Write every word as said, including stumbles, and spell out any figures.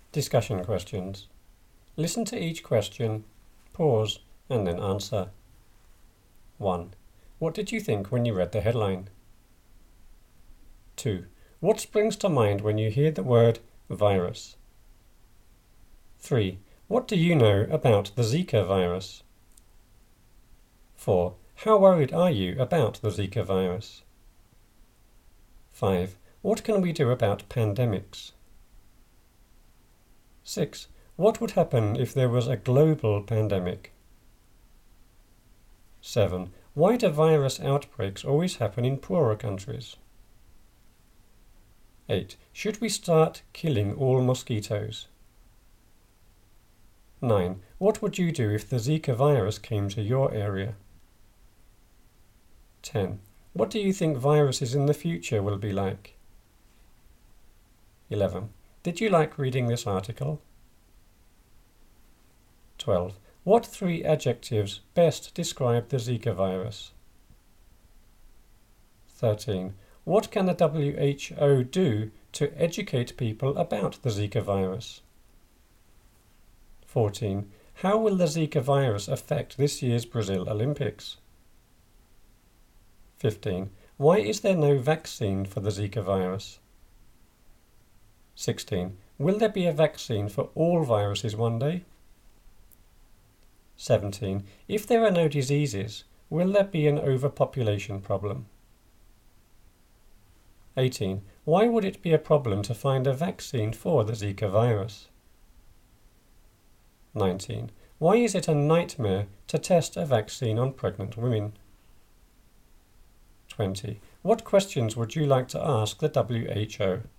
Discussion questions. Listen to each question, pause, and then answer. one. What did you think when you read the headline? two. What springs to mind when you hear the word virus? three. What do you know about the Zika virus? four. How worried are you about the Zika virus? five. What can we do about pandemics? six. What would happen if there was a global pandemic? seven. Why do virus outbreaks always happen in poorer countries? eight. Should we start killing all mosquitoes? nine. What would you do if the Zika virus came to your area? ten. What do you think viruses in the future will be like? eleven. Did you like reading this article? twelve. What three adjectives best describe the Zika virus? thirteen. What can the W H O do to educate people about the Zika virus? fourteen. How will the Zika virus affect this year's Brazil Olympics? fifteen. Why is there no vaccine for the Zika virus? sixteen. Will there be a vaccine for all viruses one day? seventeen. If there are no diseases, will there be an overpopulation problem? eighteen. Why would it be a problem to find a vaccine for the Zika virus? nineteen. Why is it a nightmare to test a vaccine on pregnant women? twenty. What questions would you like to ask the W H O?